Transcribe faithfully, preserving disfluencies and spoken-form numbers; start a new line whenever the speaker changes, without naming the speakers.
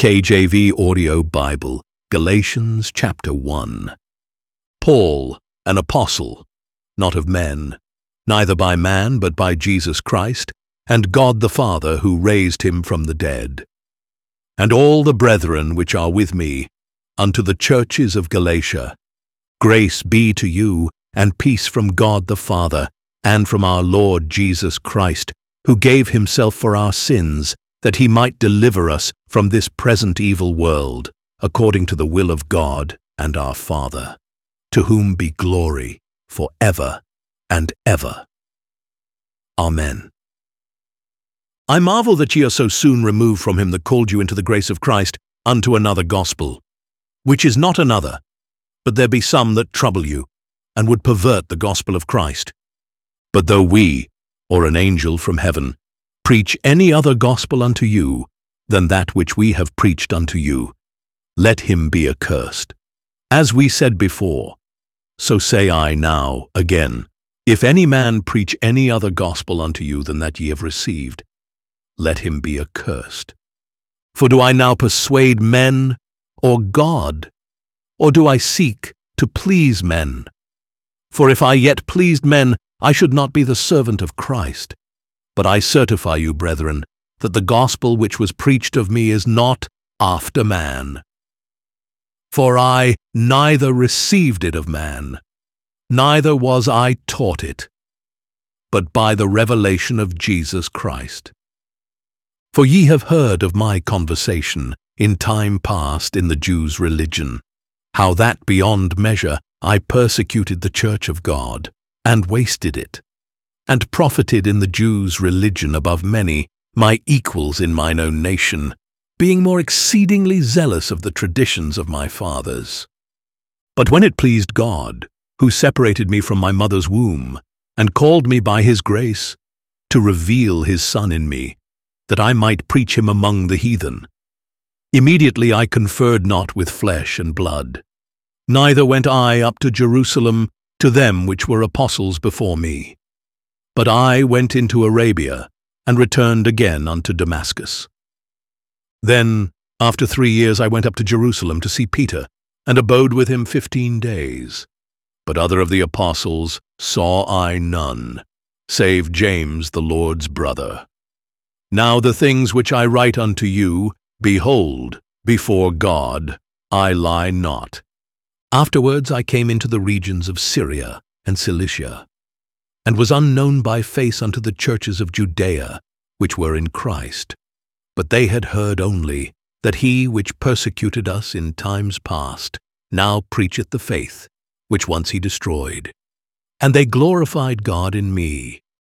K J V Audio Bible, Galatians chapter one. Paul, an apostle, not of men, neither by man but by Jesus Christ, and God the Father who raised him from the dead. And all the brethren which are with me, unto the churches of Galatia, grace be to you, and peace from God the Father, and from our Lord Jesus Christ, who gave himself for our sins, that he might deliver us from this present evil world, according to the will of God and our Father, to whom be glory for ever and ever. Amen. I marvel that ye are so soon removed from him that called you into the grace of Christ unto another gospel, which is not another, but there be some that trouble you, and would pervert the gospel of Christ. But though we, or an angel from heaven, preach any other gospel unto you than that which we have preached unto you, let him be accursed. As we said before, so say I now again, if any man preach any other gospel unto you than that ye have received, let him be accursed. For do I now persuade men or God, or do I seek to please men? For if I yet pleased men, I should not be the servant of Christ. But I certify you, brethren, that the gospel which was preached of me is not after man. For I neither received it of man, neither was I taught it, but by the revelation of Jesus Christ. For ye have heard of my conversation in time past in the Jews' religion, how that beyond measure I persecuted the church of God, and wasted it, and profited in the Jews' religion above many, my equals in mine own nation, being more exceedingly zealous of the traditions of my fathers. But when it pleased God, who separated me from my mother's womb, and called me by his grace, to reveal his Son in me, that I might preach him among the heathen, immediately I conferred not with flesh and blood, neither went I up to Jerusalem to them which were apostles before me. But I went into Arabia, and returned again unto Damascus. Then, after three years, I went up to Jerusalem to see Peter, and abode with him fifteen days. But other of the apostles saw I none, save James the Lord's brother. Now the things which I write unto you, behold, before God, I lie not. Afterwards I came into the regions of Syria and Cilicia, and was unknown by face unto the churches of Judea, which were in Christ. But they had heard only that he which persecuted us in times past now preacheth the faith, which once he destroyed. And they glorified God in me,